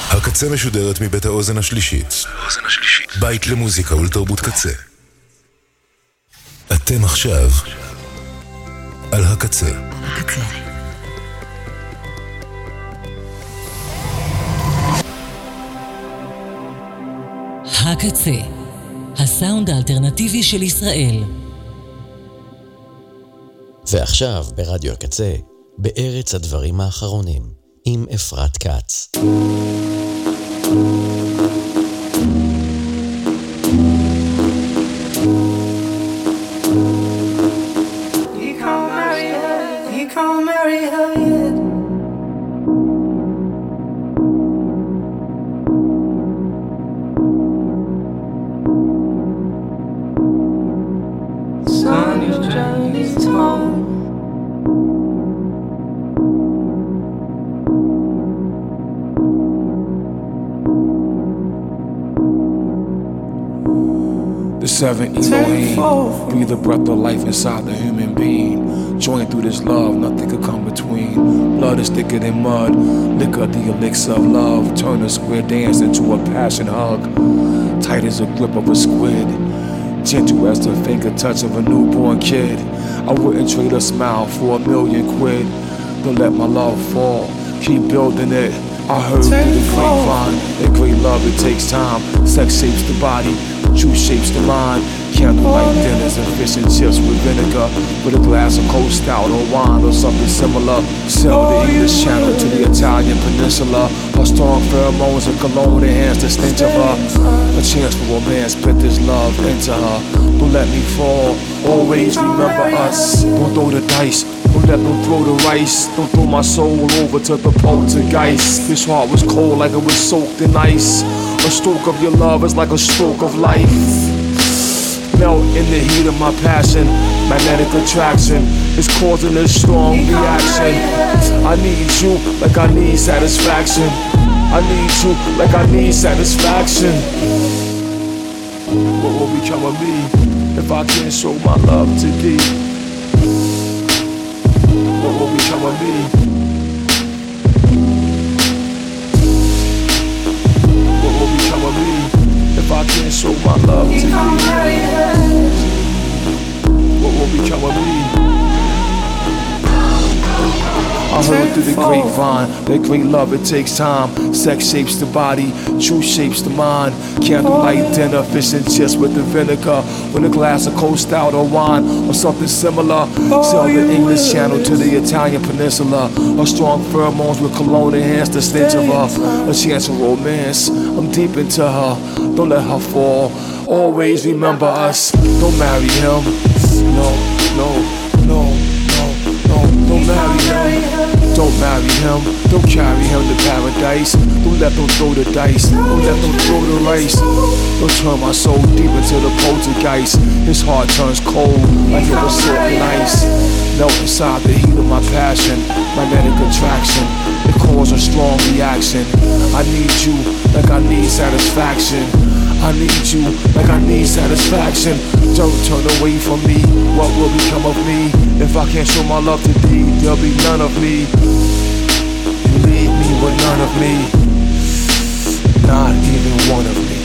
הקצה משודרת מבית האוזן השלישית. בית למוזיקה ולתרבות קצה. אתם עכשיו על הקצה. הקצה, הסאונד האלטרנטיבי של ישראל. ועכשיו ברדיו הקצה, בארץ הדברים האחרונים, עם אפרת קץ. Seven Elohim, breathe a breath of life inside the human being. Join through this love, nothing could come between. Blood is thicker than mud, liquor the elixir of love. Turn a square dance into a passion hug. Tight as a grip of a squid, gentle as the finger touch of a newborn kid. I wouldn't trade a smile for £1,000,000. Don't let my love fall, keep building it. I heard through the grapevine that great love, it takes time. Sex shapes the body, truth shapes the mind. Candlelight dinners and fish and chips with vinegar, with a glass of cold stout or wine or something similar. Sail the English Channel to the Italian Peninsula. Her strong pheromones and cologne enhance the stench of her. A chance for romance, put this love into her. Don't let me fall, always remember us. Don't throw the dice, don't let them throw the rice. Don't throw my soul over to the poltergeist. This heart was cold like it was soaked in ice. A stroke of your love is like a stroke of life. Melt in the heat of my passion. Magnetic attraction is causing a strong reaction. I need you like I need satisfaction. I need you like I need satisfaction. What will become of me if I can't show my love to thee? What will become of me? What will become of me if I can't show my love to thee? What will become of me? I heard through the grapevine that great love, it takes time. Sex shapes the body, truth shapes the mind. Candlelight dinner, fish and chips with the vinegar, with a glass of cold stout or wine or something similar. Sail the English Channel to the Italian Peninsula. Her strong pheromones with cologne enhance the stench of her. A chance of romance, I'm deep into her. Don't let her fall, always remember us. Don't marry him, no, no, no. Don't marry him, don't marry him, don't carry him to paradise. Don't let them throw the dice, don't let them throw the rice. Don't turn my soul deep into the poltergeist. His heart turns cold like it was soaked ice. Melt inside the heat of my passion, magnetic attraction, it causes a strong reaction. I need you like I need satisfaction. I need you like I need satisfaction. Don't turn away from me, what will become of me? If I can't show my love to thee, there'll be none of me. You leave me with none of me, not even one of me.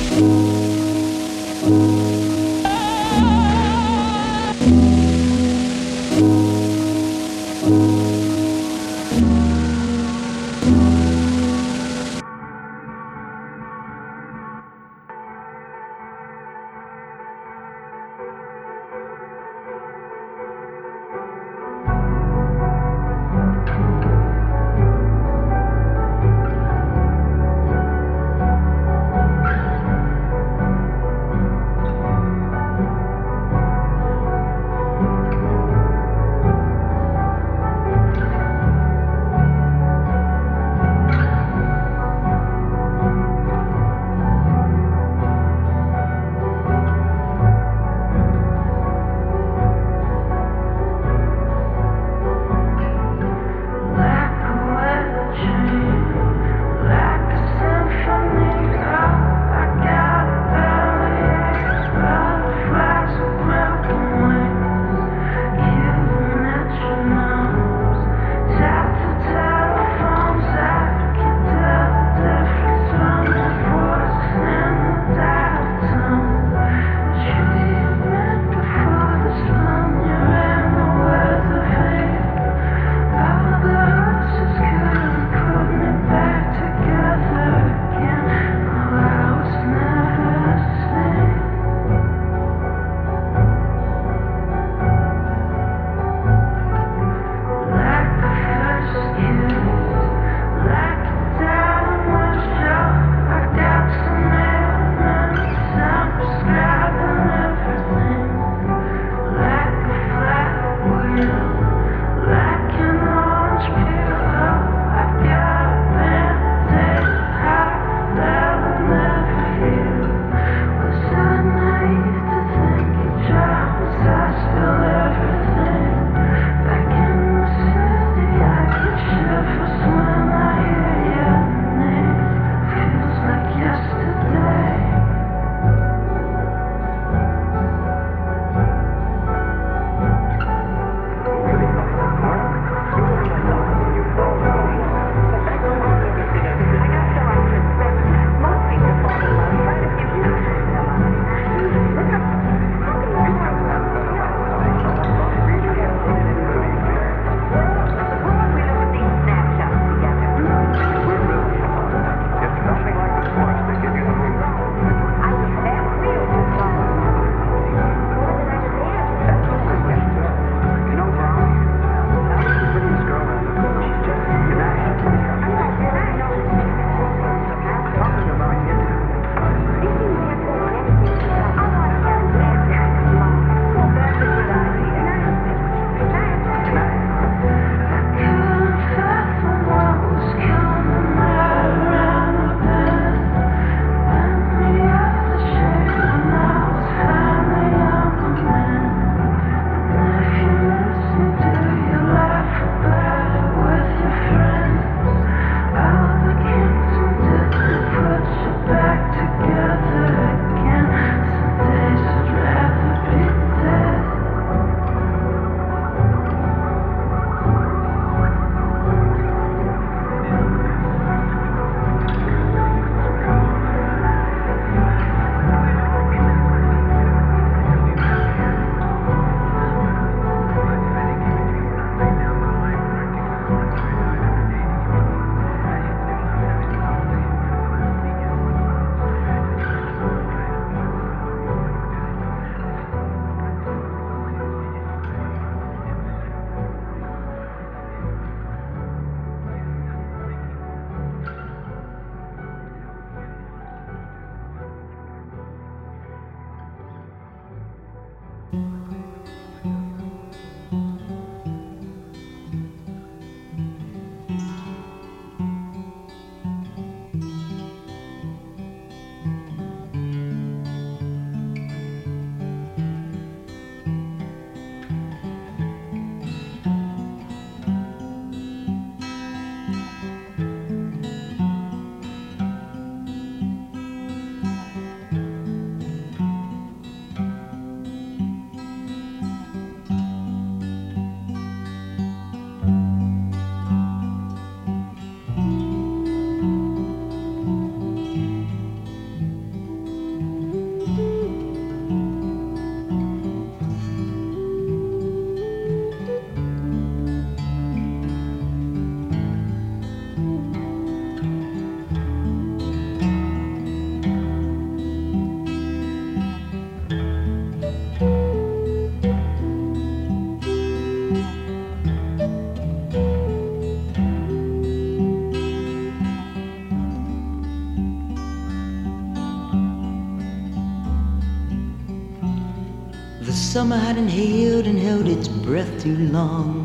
summer had inhaled and held its breath too long.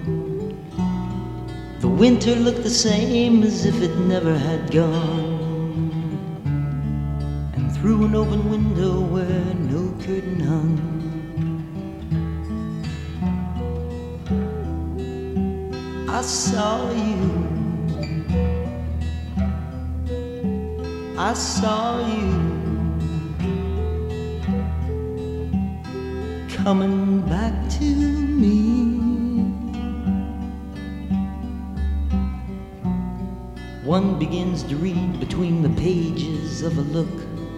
The winter looked the same as if it never had gone. And through an open window where no curtain hung, I saw you. I saw you coming back to me. One begins to read between the pages of a look,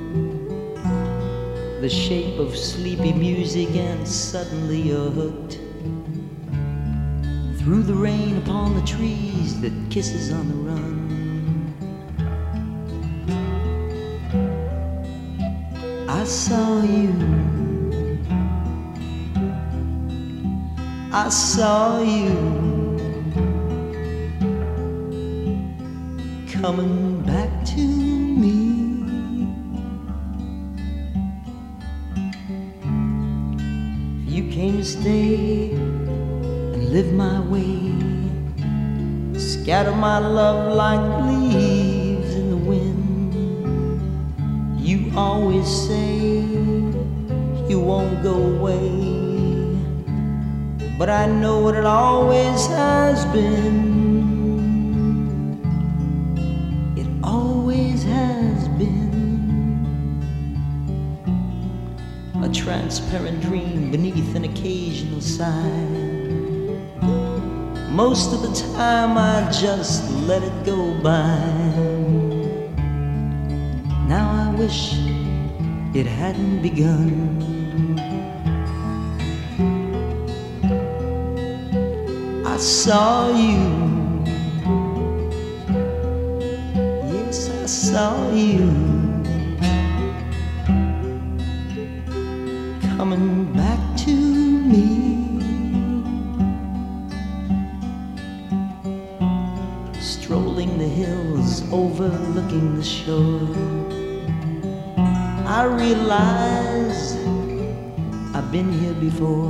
the shape of sleepy music, and suddenly you're hooked. Through the rain upon the trees that kisses on the run, I saw you. I saw you coming back to me. You came to stay and live my way, scatter my love like leaves in the wind. You always say you won't go away, but I know what it always has been. It always has been a transparent dream beneath an occasional sigh. Most of the time I just let it go by. Now I wish it hadn't begun. I saw you. Yes, I saw you coming back to me. Strolling the hills, overlooking the shore, I realize I've been here before.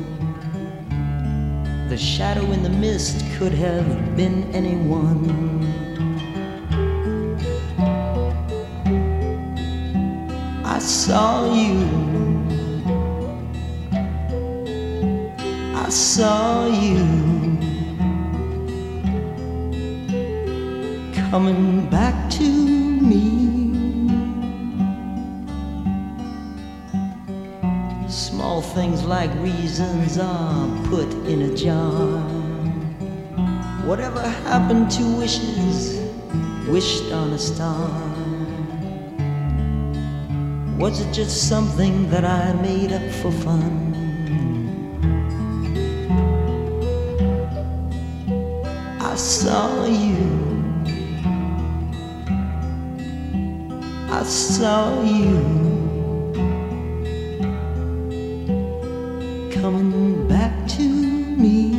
The shadow in the mist could have been anyone. I saw you. I saw you coming back to me. Small things like reasons are put in a jar. Whatever happened to wishes wished on a star? Was it just something that I made up for fun? I saw you. I saw you coming back to me.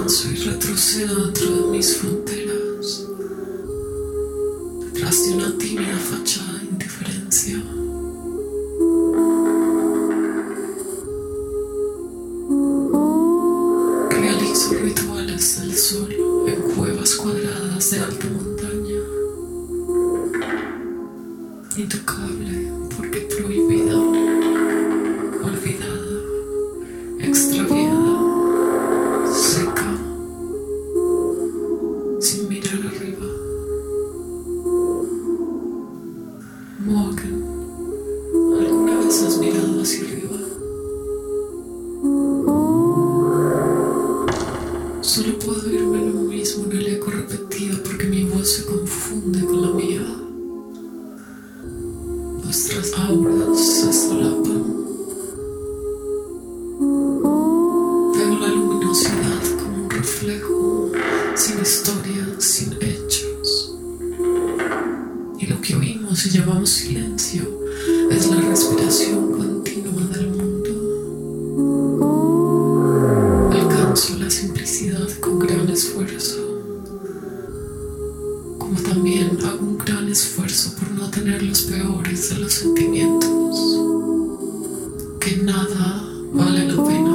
avanzo y retrocedo dentro de mis fronteras, detrás de una tímida fachada de indiferencia. Realizo rituales del sol en cuevas cuadradas de alta montaña, intocable porque prohibida, olvidada, extraviada, seca, sin mirar arriba. Morgan, ¿alguna vez has mirado hacia arriba? Solo puedo oírme a lo mismo en el eco repetido porque mi voz se confunde con la mía. Nuestras auras se solapan. Veo la luminosidad como un reflejo, sin historia, sin hechos. Y lo que oímos y llamamos silencio es la respiración continua del mundo. Alcanzo la simplicidad con gran esfuerzo, como también hago un gran esfuerzo por no tener los peores de los sentimientos, que nada vale la pena.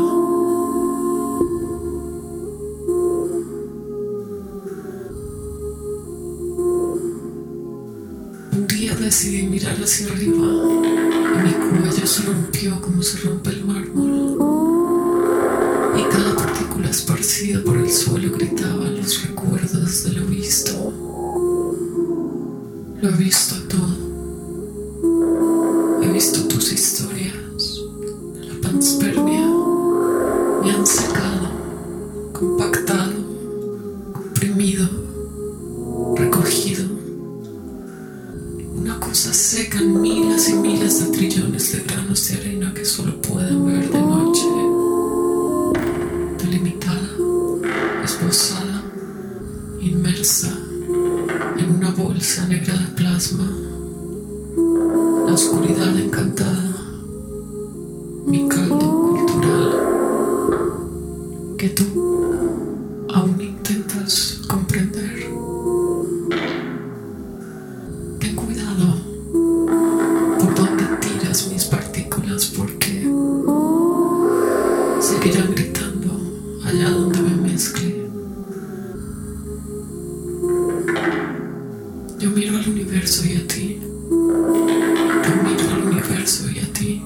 Un día decidí mirar hacia arriba y mi cuello se rompió como se rompe el mármol, y cada partícula esparcida por el suelo gritaba los recuerdos de lo visto. Lo he visto todo. He visto tus historias. La panspermia me han secado, compactado, comprimido, recogido. Una cosa seca en miles y miles de trillones de granos de arena que solo pueden ver de noche. Delimitada, esbozada, inmersa en una bolsa negra de plasma. La oscuridad encantada, mi caldo cultural, que tú aún intentas comprender. Ten cuidado por donde tiras mis partículas, porque seguirán gritando allá donde me mezcle. Yo miro al universo y a ti. Yo miro al universo y a ti.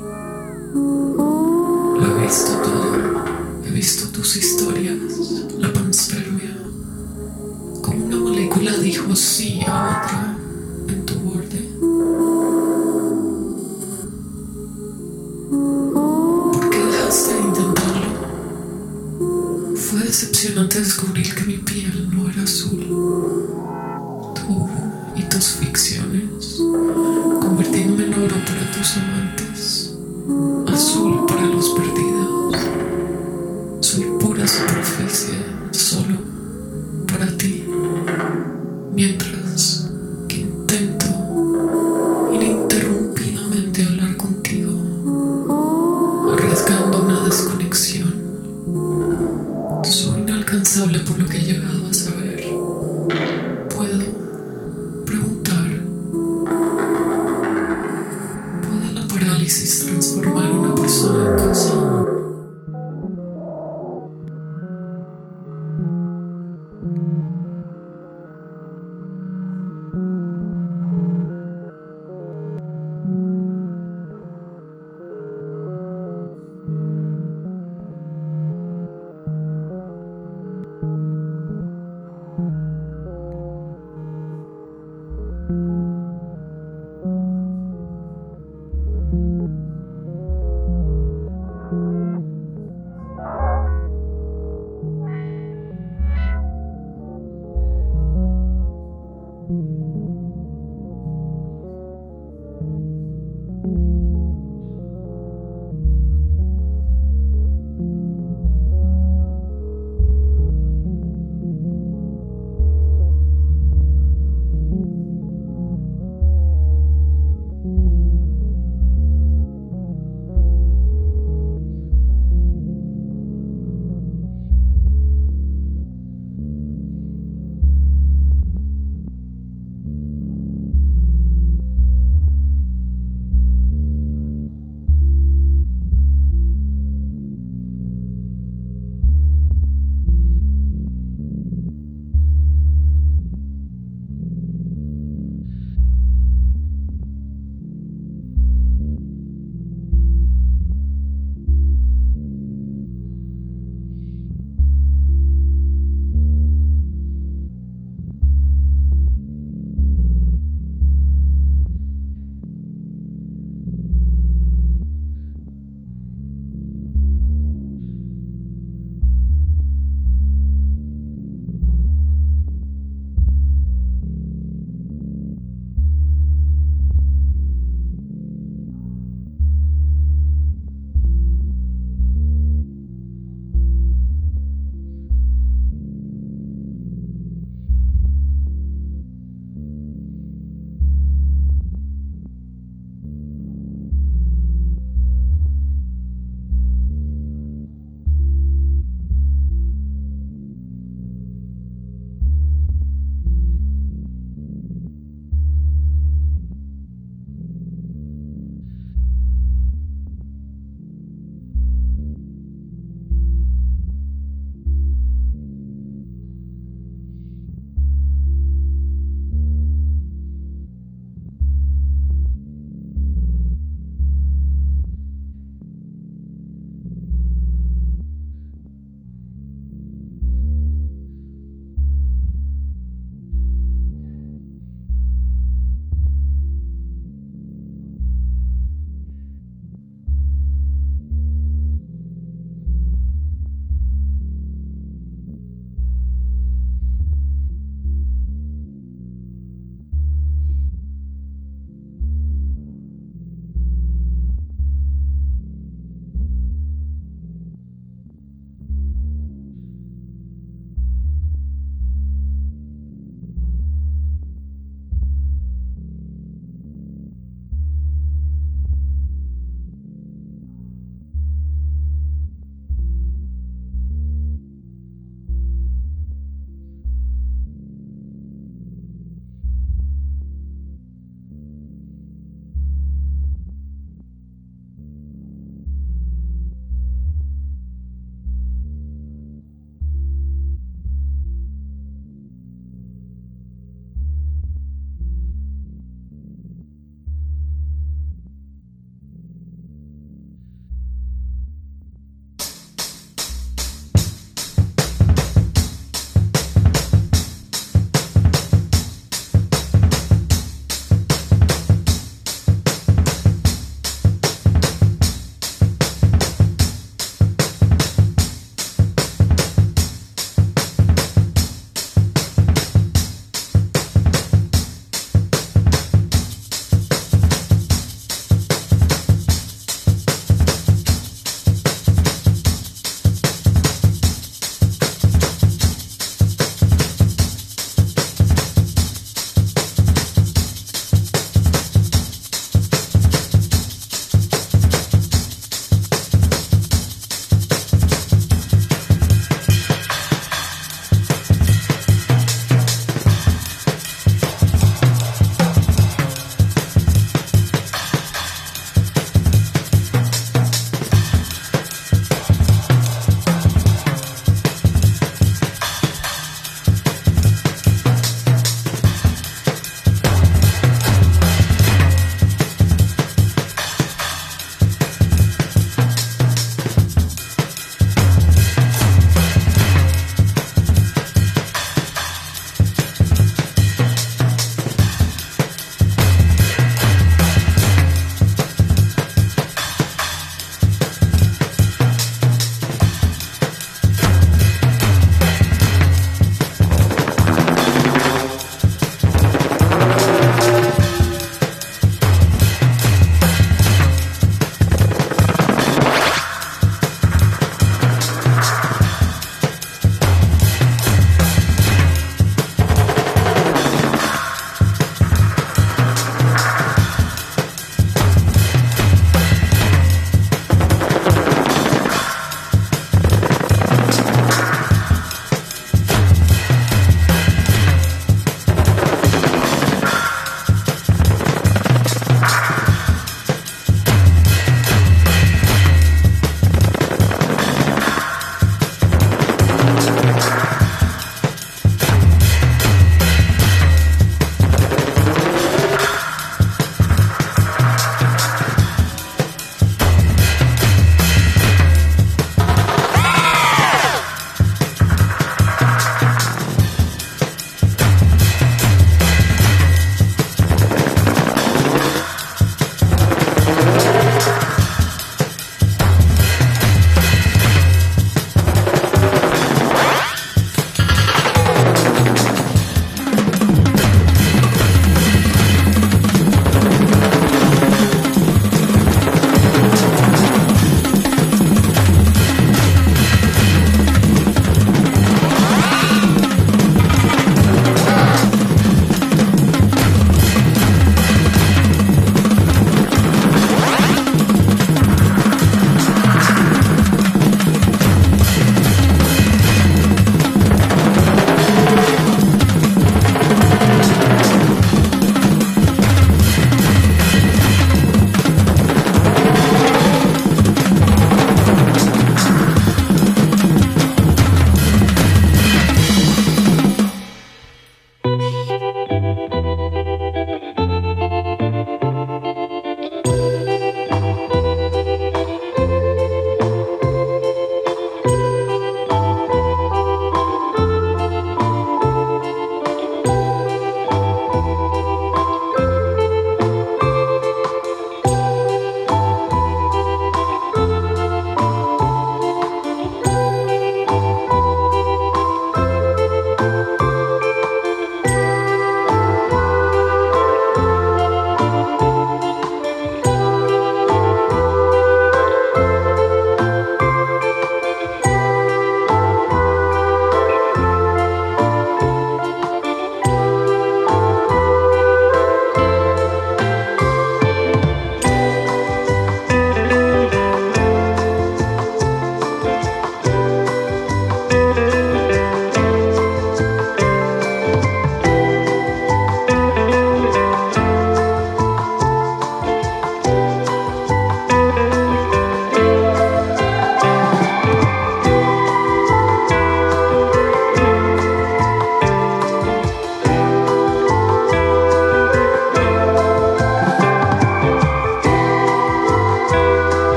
Lo he visto todo. He visto tus historias, la panspermia. Como una molécula dijo sí a otra en tu borde. ¿Por qué dejaste de intentarlo? Fue decepcionante descubrir que mi piel no era azul. Tú y tus ficciones, convirtiéndome en oro para tus amantes, azul para los perdidos. Soy pura superficie, solo para ti, mientras que intento ininterrumpidamente hablar contigo, arriesgando una desconexión. Soy inalcanzable por lo que he llegado a saber. Puedo preguntar. ¿Puede la parálisis transformar a una persona en cosa?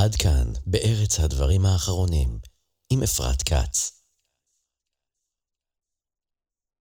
עד כאן בארץ הדברים האחרונים עם אפרת כץ.